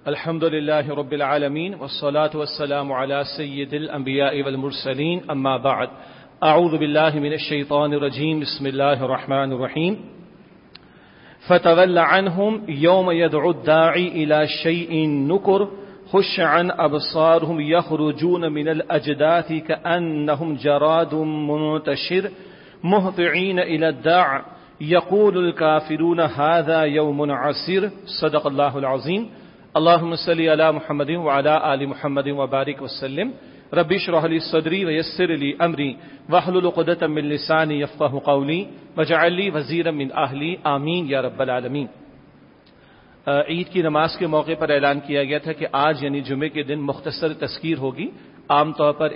الحمد لله رب العالمين والصلاة والسلام على سيد الأنبياء والمرسلين أما بعد أعوذ بالله من الشيطان الرجيم بسم الله الرحمن الرحيم فتول عنهم يوم يدعو الداعي إلى شيء نكر خش عن أبصارهم يخرجون من الأجداث كأنهم جراد منتشر مهطعين إلى الداع يقول الكافرون هذا يوم عسير صدق الله العظيم اللهم صل على محمد وعلى آل محمد وبارك وسلم رب اشرح لي صدري ويسر لي أمري واحلل عقدة من لساني يفقهوا قولي واجعل لي وزيرا من أهلي آمين یا رب العالمین۔ عید کی نماز کے موقع پر اعلان کیا گیا تھا کہ آج یعنی جمعے کے دن مختصر تذکیر ہوگی۔ عام طور پر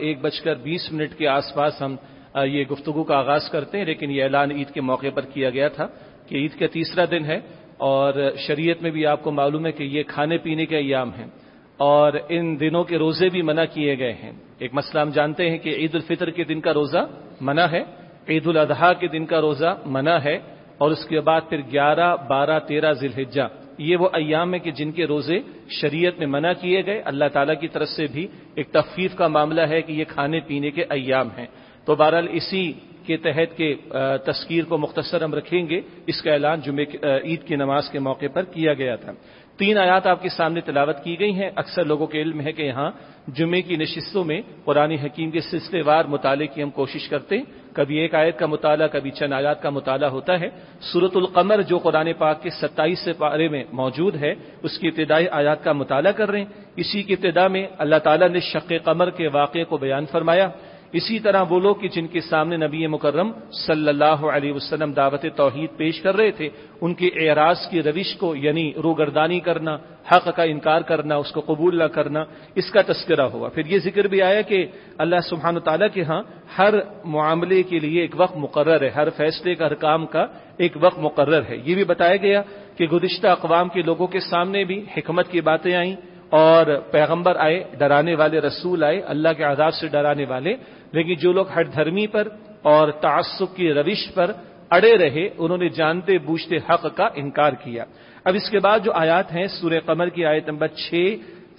1:20 کے آس پاس ہم یہ گفتگو کا آغاز کرتے ہیں، لیکن یہ اعلان عید کے موقع پر کیا گیا تھا کہ عید کا تیسرا دن ہے اور شریعت میں بھی آپ کو معلوم ہے کہ یہ کھانے پینے کے ایام ہیں اور ان دنوں کے روزے بھی منع کیے گئے ہیں۔ ایک مسئلہ ہم جانتے ہیں کہ عید الفطر کے دن کا روزہ منع ہے، عید الاضحیٰ کے دن کا روزہ منع ہے، اور اس کے بعد پھر 11، 12، 13 ذی الحجہ یہ وہ ایام ہیں کہ جن کے روزے شریعت میں منع کیے گئے۔ اللہ تعالیٰ کی طرف سے بھی ایک تخفیف کا معاملہ ہے کہ یہ کھانے پینے کے ایام ہیں۔ تو بہرحال اسی کے تحت کے تذکیر کو مختصر ہم رکھیں گے۔ اس کا اعلان عید کی نماز کے موقع پر کیا گیا تھا۔ 3 آیات آپ کے سامنے تلاوت کی گئی ہیں۔ اکثر لوگوں کے علم ہے کہ یہاں جمعے کی نشستوں میں قرآن حکیم کے سلسلے وار مطالعے کی ہم کوشش کرتے ہیں، کبھی ایک آیت کا مطالعہ، کبھی چند آیات کا مطالعہ ہوتا ہے۔ سورۃ القمر جو قرآن پاک کے 27 پارے میں موجود ہے، اس کی ابتدائی آیات کا مطالعہ کر رہے ہیں۔ اسی کی ابتدا میں اللہ تعالیٰ نے شق قمر کے واقعے کو بیان فرمایا۔ اسی طرح وہ لوگ کہ جن کے سامنے نبی مکرم صلی اللہ علیہ وسلم دعوت توحید پیش کر رہے تھے، ان کے اعراض کی روش کو یعنی روگردانی کرنا، حق کا انکار کرنا، اس کو قبول نہ کرنا، اس کا تذکرہ ہوا۔ پھر یہ ذکر بھی آیا کہ اللہ سبحانہ تعالیٰ کے ہاں ہر معاملے کے لیے ایک وقت مقرر ہے، ہر فیصلے کا، ہر کام کا ایک وقت مقرر ہے۔ یہ بھی بتایا گیا کہ گزشتہ اقوام کے لوگوں کے سامنے بھی حکمت کی باتیں آئیں اور پیغمبر آئے، ڈرانے والے رسول آئے، اللہ کے عذاب سے ڈرانے والے، لیکن جو لوگ ہر دھرمی پر اور تعصب کی روش پر اڑے رہے، انہوں نے جانتے بوجھتے حق کا انکار کیا۔ اب اس کے بعد جو آیات ہیں سورہ قمر کی آیت نمبر 6،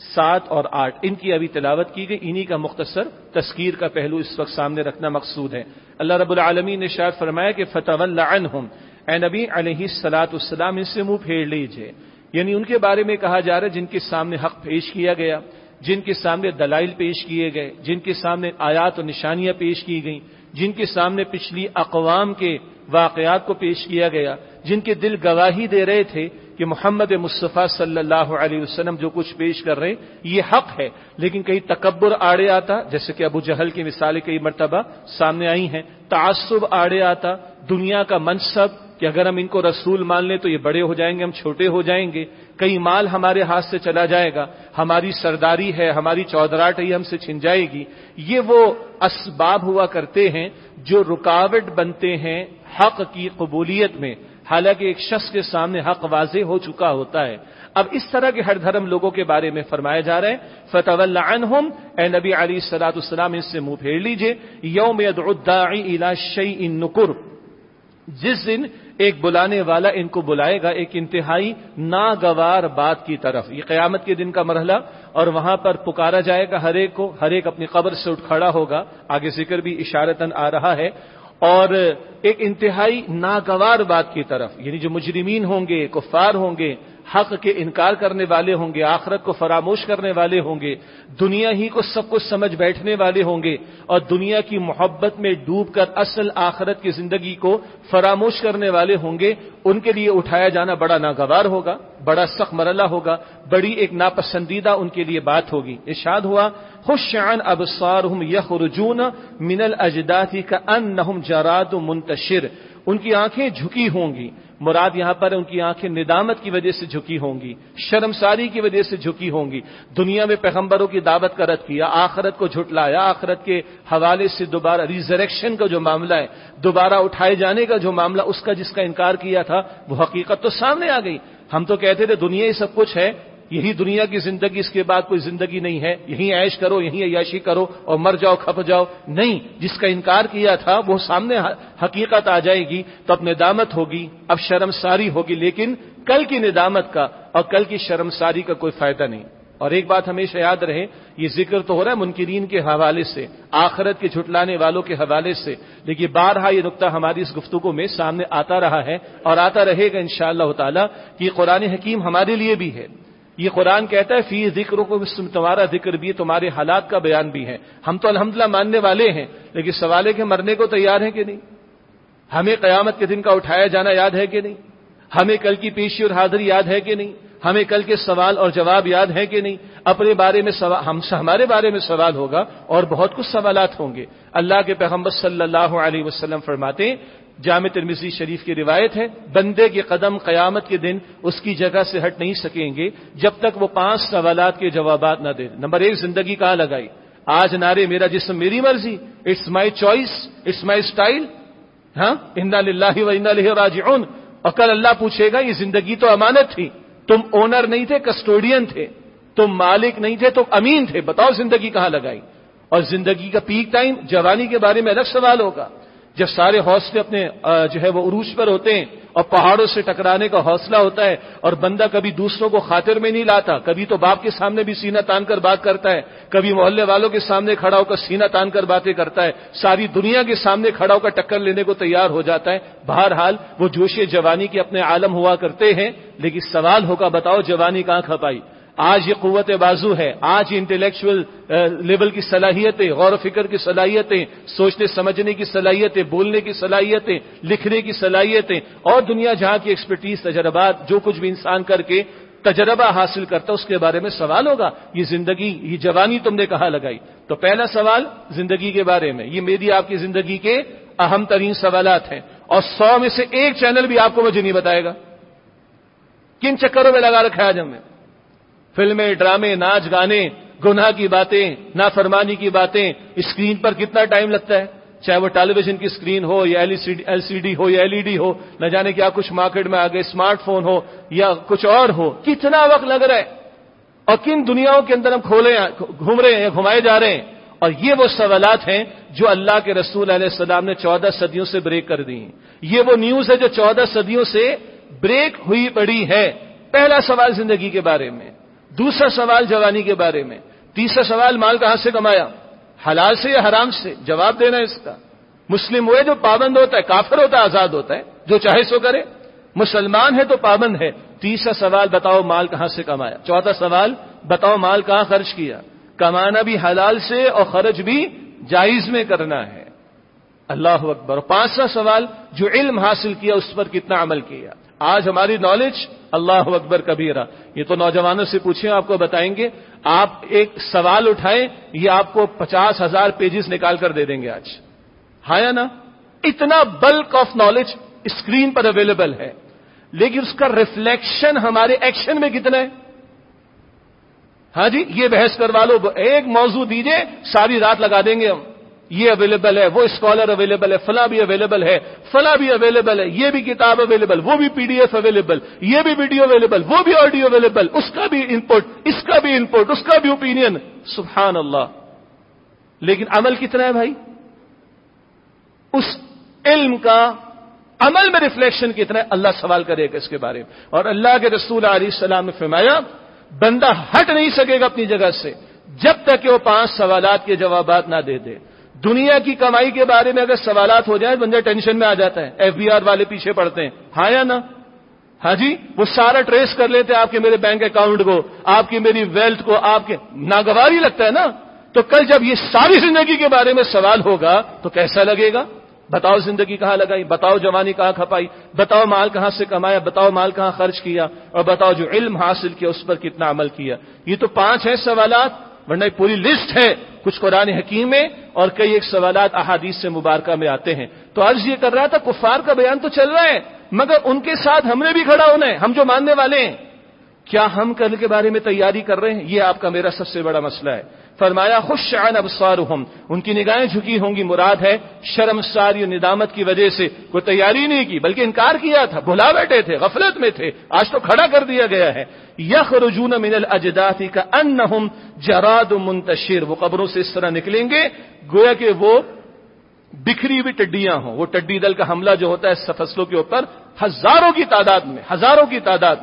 7 اور 8 ان کی ابھی تلاوت کی گئی، انہی کا مختصر تذکیر کا پہلو اس وقت سامنے رکھنا مقصود ہے۔ اللہ رب العالمین نے ارشاد فرمایا کہ فتول عنہم، اے نبی علیہ الصلاۃ والسلام ان سے منہ پھیر لیجئے، یعنی ان کے بارے میں کہا جا رہا ہے جن کے سامنے حق پیش کیا گیا، جن کے سامنے دلائل پیش کیے گئے، جن کے سامنے آیات و نشانیاں پیش کی گئیں، جن کے سامنے پچھلی اقوام کے واقعات کو پیش کیا گیا، جن کے دل گواہی دے رہے تھے کہ محمد مصطفیٰ صلی اللہ علیہ وسلم جو کچھ پیش کر رہے ہیں یہ حق ہے، لیکن کہیں تکبر آڑے آتا، جیسے کہ ابو جہل کی مثالیں کئی مرتبہ سامنے آئی ہیں، تعصب آڑے آتا، دنیا کا منصب کہ اگر ہم ان کو رسول مان لیں تو یہ بڑے ہو جائیں گے، ہم چھوٹے ہو جائیں گے، کئی مال ہمارے ہاتھ سے چلا جائے گا، ہماری سرداری ہے، ہماری چودراہٹ ہے، ہم سے چھن جائے گی۔ یہ وہ اسباب ہوا کرتے ہیں جو رکاوٹ بنتے ہیں حق کی قبولیت میں، حالانکہ ایک شخص کے سامنے حق واضح ہو چکا ہوتا ہے۔ اب اس طرح کے ہر دھرم لوگوں کے بارے میں فرمایا جا رہا ہے فتول عنہم، اے نبی علیہ الصلوۃ والسلام ان سے منہ پھیر لیجئے، یوم یدعو الداعی الی شیء نکر، جس دن ایک بلانے والا ان کو بلائے گا ایک انتہائی ناگوار بات کی طرف۔ یہ قیامت کے دن کا مرحلہ، اور وہاں پر پکارا جائے گا ہر ایک کو، ہر ایک اپنی قبر سے اٹھ کھڑا ہوگا، آگے ذکر بھی اشارتاً آ رہا ہے، اور ایک انتہائی ناگوار بات کی طرف، یعنی جو مجرمین ہوں گے، کفار ہوں گے، حق کے انکار کرنے والے ہوں گے، آخرت کو فراموش کرنے والے ہوں گے، دنیا ہی کو سب کچھ سمجھ بیٹھنے والے ہوں گے، اور دنیا کی محبت میں ڈوب کر اصل آخرت کی زندگی کو فراموش کرنے والے ہوں گے، ان کے لیے اٹھایا جانا بڑا ناگوار ہوگا، بڑا سخت مرحلہ ہوگا، بڑی ایک ناپسندیدہ ان کے لیے بات ہوگی۔ ارشاد ہوا خش عن ابصارهم یخرجون من الاجداث کانهم جراد منتشر، ان کی آنکھیں جھکی ہوں گی، مراد یہاں پر ان کی آنکھیں ندامت کی وجہ سے جھکی ہوں گی، شرمساری کی وجہ سے جھکی ہوں گی۔ دنیا میں پیغمبروں کی دعوت کا رد کیا، آخرت کو جھٹلایا، آخرت کے حوالے سے دوبارہ ریزریکشن کا جو معاملہ ہے، دوبارہ اٹھائے جانے کا جو معاملہ، اس کا جس کا انکار کیا تھا وہ حقیقت تو سامنے آ گئی۔ ہم تو کہتے تھے دنیا ہی سب کچھ ہے، یہی دنیا کی زندگی، اس کے بعد کوئی زندگی نہیں ہے، یہیں عیش کرو، یہیں عیاشی کرو اور مر جاؤ کھپ جاؤ۔ نہیں، جس کا انکار کیا تھا وہ سامنے حقیقت آ جائے گی تو اب ندامت ہوگی، اب شرمساری ہوگی، لیکن کل کی ندامت کا، اور کل کی شرمساری کا کوئی فائدہ نہیں۔ اور ایک بات ہمیشہ یاد رہے، یہ ذکر تو ہو رہا ہے منکرین کے حوالے سے، آخرت کے جھٹلانے والوں کے حوالے سے، لیکن بارہا یہ نقطہ ہماری اس گفتگو میں سامنے آتا رہا ہے اور آتا رہے گا انشاءاللہ تعالی کہ یہ قرآن حکیم ہمارے لیے بھی ہے۔ یہ قرآن کہتا ہے فی ذکرکم، تمہارا ذکر بھی، تمہارے حالات کا بیان بھی ہے۔ ہم تو الحمدللہ ماننے والے ہیں، لیکن سوال ہے کہ مرنے کو تیار ہیں کہ نہیں؟ ہمیں قیامت کے دن کا اٹھایا جانا یاد ہے کہ نہیں؟ ہمیں کل کی پیشی اور حاضری یاد ہے کہ نہیں؟ ہمیں کل کے سوال اور جواب یاد ہے کہ نہیں؟ اپنے بارے میں ہمارے بارے میں سوال ہوگا اور بہت کچھ سوالات ہوں گے۔ اللہ کے پیغمبر صلی اللہ علیہ وسلم فرماتے ہیں، جامع ترمذی شریف کی روایت ہے، بندے کے قدم قیامت کے دن اس کی جگہ سے ہٹ نہیں سکیں گے جب تک وہ 5 سوالات کے جوابات نہ دے۔ نمبر 1، زندگی کہاں لگائی؟ آج نعرے میرا جسم میری مرضی، it's my choice, it's my style, ہاں، انا للہ و انا الیہ راجعون۔ اور کل اللہ پوچھے گا یہ زندگی تو امانت تھی، تم اونر نہیں تھے، کسٹوڈین تھے، تم مالک نہیں تھے، تم امین تھے، بتاؤ زندگی کہاں لگائی؟ اور زندگی کا پیک ٹائم جوانی کے بارے میں الگ سوال ہوگا، جب سارے حوصلے اپنے جو ہے وہ عروج پر ہوتے ہیں اور پہاڑوں سے ٹکرانے کا حوصلہ ہوتا ہے اور بندہ کبھی دوسروں کو خاطر میں نہیں لاتا، کبھی تو باپ کے سامنے بھی سینہ تان کر بات کرتا ہے، کبھی محلے والوں کے سامنے کھڑا ہو کر سینہ تان کر باتیں کرتا ہے، ساری دنیا کے سامنے کھڑا ہو کر ٹکر لینے کو تیار ہو جاتا ہے۔ بہرحال وہ جوش جوانی کے اپنے عالم ہوا کرتے ہیں، لیکن سوال ہوگا بتاؤ جوانی کہاں کھپائی؟ آج یہ قوت بازو ہے، آج انٹلیکچوئل لیول کی صلاحیتیں، غور و فکر کی صلاحیتیں، سوچنے سمجھنے کی صلاحیتیں، بولنے کی صلاحیتیں، لکھنے کی صلاحیتیں اور دنیا جہاں کی ایکسپرٹیز، تجربات، جو کچھ بھی انسان کر کے تجربہ حاصل کرتا اس کے بارے میں سوال ہوگا، یہ زندگی، یہ جوانی تم نے کہاں لگائی؟ تو پہلا سوال زندگی کے بارے میں، یہ میری آپ کی زندگی کے اہم ترین سوالات ہیں، اور 100 میں سے ایک چینل بھی آپ کو مجھے نہیں بتائے گا کن چکروں میں لگا رکھا ہے آج ہم نے۔ فلمیں، ڈرامے، ناچ گانے، گناہ کی باتیں، نافرمانی کی باتیں، اسکرین پر کتنا ٹائم لگتا ہے، چاہے وہ ٹیلی ویژن کی اسکرین ہو یا ایل سی ڈی ہو یا ایل ای ڈی ہو، نہ جانے کیا کچھ مارکیٹ میں آگے، اسمارٹ فون ہو یا کچھ اور ہو، کتنا وقت لگ رہا ہے اور کن دنیاؤں کے اندر ہم گھوم رہے ہیں یا گھمائے جا رہے ہیں۔ اور یہ وہ سوالات ہیں جو اللہ کے رسول علیہ السلام نے 14 صدیوں سے بریک کر دی ہیں، یہ وہ نیوز ہے جو 14 صدیوں سے بریک ہوئی پڑی ہے۔ پہلا سوال زندگی کے بارے میں، دوسرا سوال جوانی کے بارے میں، تیسرا سوال مال کہاں سے کمایا، حلال سے یا حرام سے، جواب دینا اس کا۔ مسلم ہوئے جو پابند ہوتا ہے، کافر ہوتا ہے آزاد ہوتا ہے، جو چاہے سو کرے، مسلمان ہے تو پابند ہے۔ تیسرا سوال بتاؤ مال کہاں سے کمایا، چوتھا سوال بتاؤ مال کہاں خرچ کیا، کمانا بھی حلال سے اور خرچ بھی جائز میں کرنا ہے، اللہ اکبر۔ اور پانچواں سوال جو علم حاصل کیا اس پر کتنا عمل کیا۔ آج ہماری نالج، اللہ اکبر کبیرہ، یہ تو نوجوانوں سے پوچھیں آپ کو بتائیں گے، آپ ایک سوال اٹھائیں یہ آپ کو 50,000 پیجز نکال کر دے دیں گے آج، ہاں یا نا؟ اتنا بلک آف نالج اسکرین پر اویلیبل ہے، لیکن اس کا ریفلیکشن ہمارے ایکشن میں کتنا ہے؟ ہاں جی، یہ بحث کروا لو، ایک موضوع دیجئے ساری رات لگا دیں گے ہم، یہ اویلیبل ہے، وہ اسکالر اویلیبل ہے، فلاں بھی اویلیبل ہے، فلاں بھی اویلیبل ہے، یہ بھی کتاب اویلیبل، وہ بھی پی ڈی ایف اویلیبل، یہ بھی ویڈیو اویلیبل، وہ بھی آڈیو اویلیبل، اس کا بھی انپٹ، اس کا بھی انپٹ، اس کا بھی اوپینین، سبحان اللہ۔ لیکن عمل کتنا ہے بھائی؟ اس علم کا عمل میں ریفلیکشن کتنا ہے؟ اللہ سوال کرے گا اس کے بارے میں۔ اور اللہ کے رسول علیہ السلام نے فرمایا بندہ ہٹ نہیں سکے گا اپنی جگہ سے جب تک کہ وہ 5 سوالات کے جوابات نہ دے دے۔ دنیا کی کمائی کے بارے میں اگر سوالات ہو جائیں بندہ ٹینشن میں آ جاتا ہے، ایف بی آر والے پیچھے پڑتے ہیں، ہاں یا نا؟ ہاں جی، وہ سارا ٹریس کر لیتے ہیں آپ کے میرے بینک اکاؤنٹ کو، آپ کی میری ویلتھ کو، آپ کے ناگواری لگتا ہے نا؟ تو کل جب یہ ساری زندگی کے بارے میں سوال ہوگا تو کیسا لگے گا؟ بتاؤ زندگی کہاں لگائی، بتاؤ جوانی کہاں کھپائی، بتاؤ مال کہاں سے کمایا، بتاؤ مال کہاں خرچ کیا، اور بتاؤ جو علم حاصل کیا اس پر کتنا عمل کیا۔ یہ تو 5 ہیں سوالات، ورنہ پوری لسٹ ہے، کچھ قرآن حکیم میں اور کئی ایک سوالات احادیث سے مبارکہ میں آتے ہیں۔ تو عرض یہ کر رہا تھا کفار کا بیان تو چل رہا ہے، مگر ان کے ساتھ ہم نے بھی کھڑا ہونا ہے، ہم جو ماننے والے ہیں، کیا ہم کل کے بارے میں تیاری کر رہے ہیں؟ یہ آپ کا میرا سب سے بڑا مسئلہ ہے۔ فرمایا خش عن ابصارہم، ان کی نگاہیں جھکی ہوں گی، مراد ہے شرمساری اور ندامت کی وجہ سے کوئی تیاری نہیں کی بلکہ انکار کیا تھا، بھلا بیٹھے تھے، غفلت میں تھے، آج تو کھڑا کر دیا گیا ہے۔ یخرجون من الاجداث کانہم جراد منتشر، وہ قبروں سے اس طرح نکلیں گے گویا کہ وہ بکھری ہوئی ٹڈیاں ہوں۔ وہ ٹڈی دل کا حملہ جو ہوتا ہے فصلوں کے اوپر ہزاروں کی تعداد میں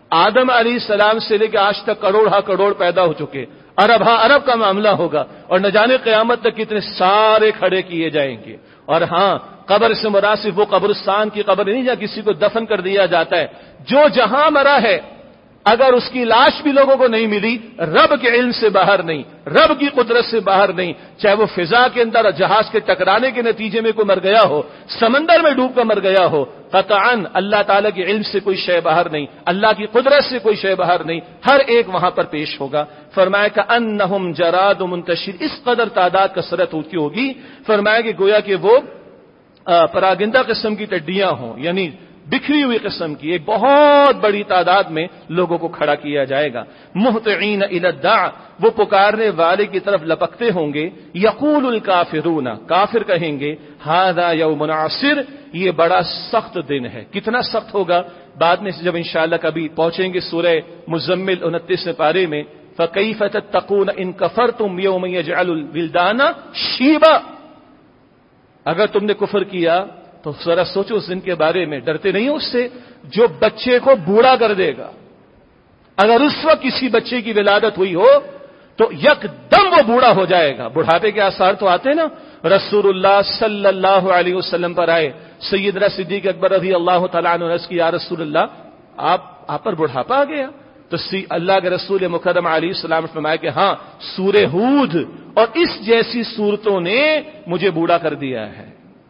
آدم علیہ السلام سے لے کے آج تک کروڑ پیدا ہو چکے، ارب کا معاملہ ہوگا، اور نہ جانے قیامت تک کتنے سارے کھڑے کیے جائیں گے۔ اور ہاں، قبر سے مراد صرف وہ قبرستان کی قبر نہیں جہاں کسی کو دفن کر دیا جاتا ہے، جو جہاں مرا ہے اگر اس کی لاش بھی لوگوں کو نہیں ملی، رب کے علم سے باہر نہیں، رب کی قدرت سے باہر نہیں، چاہے وہ فضا کے اندر جہاز کے ٹکرانے کے نتیجے میں کوئی مر گیا ہو، سمندر میں ڈوب کر مر گیا ہو، قطعاً اللہ تعالیٰ کے علم سے کوئی شے باہر نہیں، اللہ کی قدرت سے کوئی شے باہر نہیں، ہر ایک وہاں پر پیش ہوگا۔ فرمایا کہ انہم جراد منتشر، اس قدر تعداد کثرت کی ہوگی، فرمایا کہ گویا کہ وہ پراگندہ قسم کی ٹڈیاں ہوں، یعنی بکھری ہوئی قسم کی ایک بہت بڑی تعداد میں لوگوں کو کھڑا کیا جائے گا۔ مہطعین الی الداع، وہ پکارنے والے کی طرف لپکتے ہوں گے۔ یقول الکافرون، کافر کہیں گے ھذا یوم عسر، یہ بڑا سخت دن ہے۔ کتنا سخت ہوگا بعد میں جب انشاءاللہ کبھی پہنچیں گے سورہ مزمل 29 پارے میں، فکیف تتقون ان کفرتم یوم یجعل الولدان شیبا، اگر تم نے کفر کیا تو ذرا سوچو اس دن کے بارے میں، ڈرتے نہیں ہو اس سے جو بچے کو بوڑھا کر دے گا۔ اگر اس وقت کسی بچے کی ولادت ہوئی ہو تو یک دم وہ بوڑھا ہو جائے گا۔ بڑھاپے کے آثار تو آتے نا، رسول اللہ صلی اللہ علیہ وسلم پر آئے، سیدنا صدیق اکبر رضی اللہ تعالیٰ عنہ عرض کی یا رسول اللہ آپ پر بڑھاپا آ گیا؟ تو اللہ کے رسول مکرم علیہ السلام نے فرمایا کہ ہاں، سورہ ہود اور اس جیسی صورتوں نے مجھے بوڑھا کر دیا ہے۔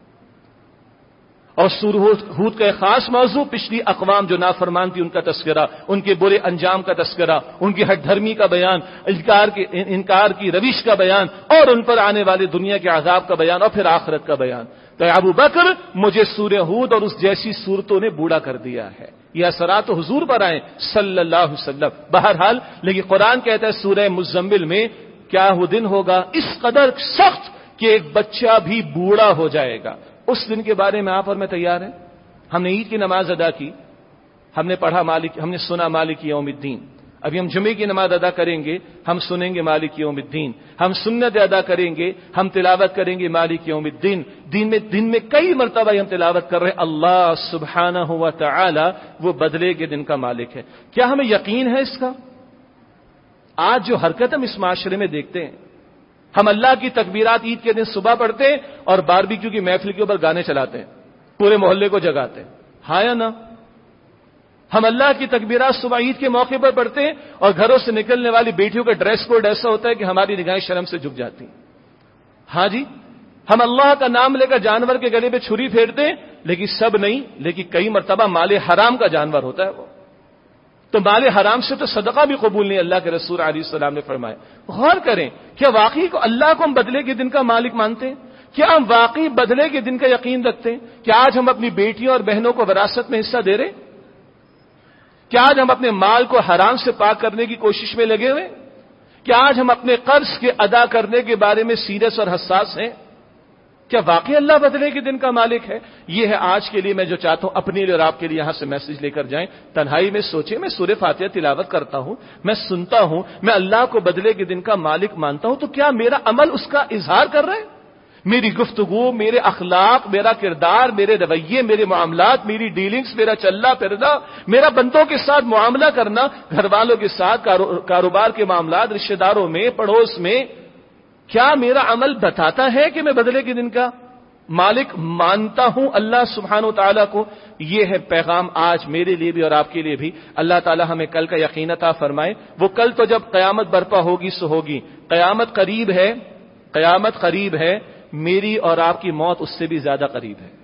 اور سورہ ہود کا ایک خاص موضوع پچھلی اقوام جو نافرمان تھی ان کا تذکرہ، ان کے برے انجام کا تذکرہ، ان کی ہٹ دھرمی کا بیان، انکار کی روش کا بیان، اور ان پر آنے والے دنیا کے عذاب کا بیان، اور پھر آخرت کا بیان۔ تو ابو بکر مجھے سورہ ہود اور اس جیسی صورتوں نے بوڑھا کر دیا ہے۔ یہ اثرات حضور پر آئے صلی اللہ علیہ وسلم۔ بہرحال لیکن قرآن کہتا ہے سورہ مزمل میں کیا وہ دن ہوگا اس قدر سخت کہ ایک بچہ بھی بوڑھا ہو جائے گا۔ اس دن کے بارے میں آپ اور میں تیار ہیں؟ ہم نے عید کی نماز ادا کی، ہم نے پڑھا ہم نے سنا مالک یوم الدین۔ ابھی ہم جمعے کی نماز ادا کریں گے، ہم سنیں گے مالک یوم الدین۔ ہم سنت ادا کریں گے، ہم تلاوت کریں گے مالک یوم الدین۔ دن میں کئی مرتبہ ہم تلاوت کر رہے ہیں اللہ سبحانہ و تعالی وہ بدلے کے دن کا مالک ہے۔ کیا ہمیں یقین ہے اس کا؟ آج جو حرکت ہم اس معاشرے میں دیکھتے ہیں، ہم اللہ کی تکبیرات عید کے دن صبح پڑھتے ہیں اور باربیکیو کی محفل کے اوپر گانے چلاتے ہیں، پورے محلے کو جگاتے ہیں، ہاں یا نہ؟ ہم اللہ کی تکبیرات صبح عید کے موقع پر پڑھتے ہیں اور گھروں سے نکلنے والی بیٹیوں کا ڈریس کوڈ ایسا ہوتا ہے کہ ہماری نگاہیں شرم سے جھک جاتی ہیں۔ ہاں جی، ہم اللہ کا نام لے کر جانور کے گلے پہ چھری پھیرتے ہیں، لیکن سب نہیں، لیکن کئی مرتبہ مال حرام کا جانور ہوتا ہے وہ، تو مال حرام سے تو صدقہ بھی قبول نہیں، اللہ کے رسول علیہ السلام نے فرمایا۔ غور کریں، کیا واقعی کو اللہ کو ہم بدلے کے دن کا مالک مانتے ہیں؟ کیا ہم واقعی بدلے کے دن کا یقین رکھتے ہیں؟ کیا آج ہم اپنی بیٹیوں اور بہنوں کو وراثت میں حصہ دے رہے ہیں؟ کیا آج ہم اپنے مال کو حرام سے پاک کرنے کی کوشش میں لگے ہوئے؟ کیا آج ہم اپنے قرض کے ادا کرنے کے بارے میں سیریس اور حساس ہیں؟ کیا واقعی اللہ بدلے کے دن کا مالک ہے؟ یہ ہے آج کے لیے میں جو چاہتا ہوں اپنے لیے اور آپ کے لیے یہاں سے میسج لے کر جائیں۔ تنہائی میں سوچیں، میں سورہ فاتحہ تلاوت کرتا ہوں، میں سنتا ہوں، میں اللہ کو بدلے کے دن کا مالک مانتا ہوں، تو کیا میرا عمل اس کا اظہار کر رہا ہے؟ میری گفتگو، میرے اخلاق، میرا کردار، میرے رویے، میرے معاملات، میری ڈیلنگز، میرا چلنا پھرنا، میرا بندوں کے ساتھ معاملہ کرنا، گھر والوں کے ساتھ، کاروبار کے معاملات، رشتہ داروں میں، پڑوس میں، کیا میرا عمل بتاتا ہے کہ میں بدلے کے دن کا مالک مانتا ہوں اللہ سبحانہ و تعالیٰ کو؟ یہ ہے پیغام آج میرے لیے بھی اور آپ کے لیے بھی۔ اللہ تعالیٰ ہمیں کل کا یقین عطا فرمائے۔ وہ کل تو جب قیامت برپا ہوگی سو ہوگی، قیامت قریب ہے، قیامت قریب ہے، میری اور آپ کی موت اس سے بھی زیادہ قریب ہے۔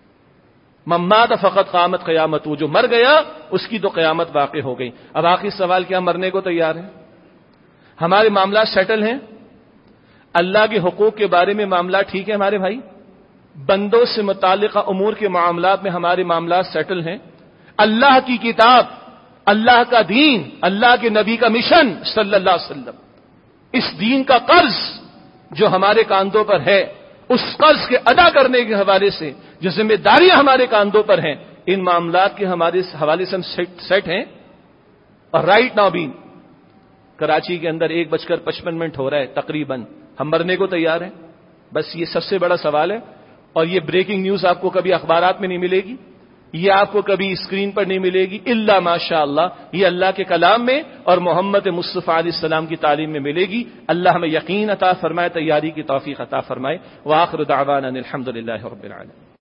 ممات فقط قامت قیامت، وہ جو مر گیا اس کی تو قیامت واقع ہو گئی۔ اب آخری سوال، کیا مرنے کو تیار ہیں؟ ہمارے معاملات سیٹل ہیں؟ اللہ کے حقوق کے بارے میں معاملات ٹھیک ہے ہمارے بھائی؟ بندوں سے متعلقہ امور کے معاملات میں ہمارے معاملات سیٹل ہیں؟ اللہ کی کتاب، اللہ کا دین، اللہ کے نبی کا مشن صلی اللہ علیہ وسلم، اس دین کا قرض جو ہمارے کاندھوں پر ہے، اس قرض کے ادا کرنے کے حوالے سے جو ذمہ داریاں ہمارے کاندھوں پر ہیں، ان معاملات کے ہمارے حوالے سے ہم سیٹ ہیں؟ اور رائٹ ناؤ بھی کراچی کے اندر 1:55 ہو رہا ہے تقریباً، ہم مرنے کو تیار ہیں؟ بس یہ سب سے بڑا سوال ہے، اور یہ بریکنگ نیوز آپ کو کبھی اخبارات میں نہیں ملے گی، یہ آپ کو کبھی اسکرین پر نہیں ملے گی الا ماشاء اللہ، یہ اللہ کے کلام میں اور محمد مصطفیٰ علیہ السلام کی تعلیم میں ملے گی۔ اللہ ہمیں یقین عطا فرمائے، تیاری کی توفیق عطا فرمائے۔ وآخر دعوانا الحمد للہ رب العالمین۔